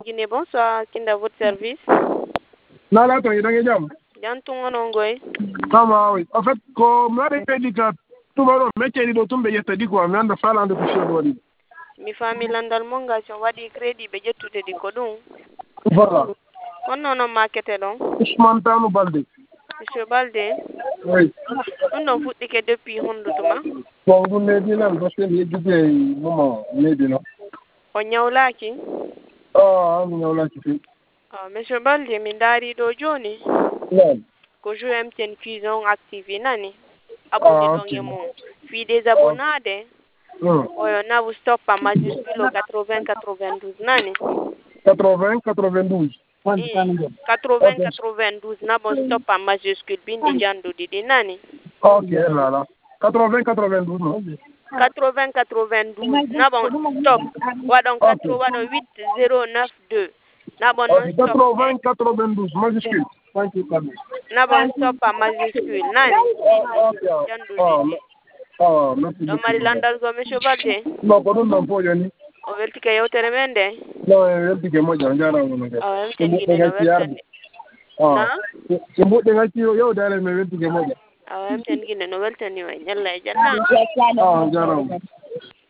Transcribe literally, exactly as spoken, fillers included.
Guinée, bonsoir, Kinda, votre service. Non, là, tu es dans les jambes. Jantung onongoy. Ça va, oui. En fait, comme on a dit que tout le monde métier de tombe, il y a dit quoi, mais on a fait l'un de plus. Mi famille landal monga so wadi crédit be jettude di ko dum. Voilà. On non marketé donc. Ousmane Tanou Balde. Monsieur Balde. Oui. On non futti ke depuis hondutuma. Bon, vous m'avez dit là, parce que j'ai dit moment, mais dit non. O nyawlaki. Ah, on nyawlaki. Ah, Monsieur Balde min dari do joni. Non. Ko jouer M T N cuisine active nani. Abonné Ah, donc yemo. Fi des abonnés. Hmm. Oyo na vous stop à majuscule quatre-vingts quatre-vingt-douze nani. quatre-vingts quatre-vingt-douze. quatre-vingts quatre-vingt-douze na bon stop à majuscule bindi jando didi nani. Ok, là là. quatre-vingts quatre-vingt-douze non. quatre-vingts quatre-vingt-douze na bon stop. Wadon quatre wadon huit zéro neuf deux. Na bon non stop. quatre-vingts quatre-vingt-douze majuscule. Na bon stop à majuscule nani. Jando didi. Ah, merci. Do mari landal go monsieur Balde. Non, ko non po yoni. O welti ke yewtere men de. Non, welti ke mo jangara mo ngam. Ah, welti ke no welti. Ah. Ko mo de ngati yo dare me welti ke mo. Ah, welti ke no welti ni wa nyalla janna. Ah, jaram.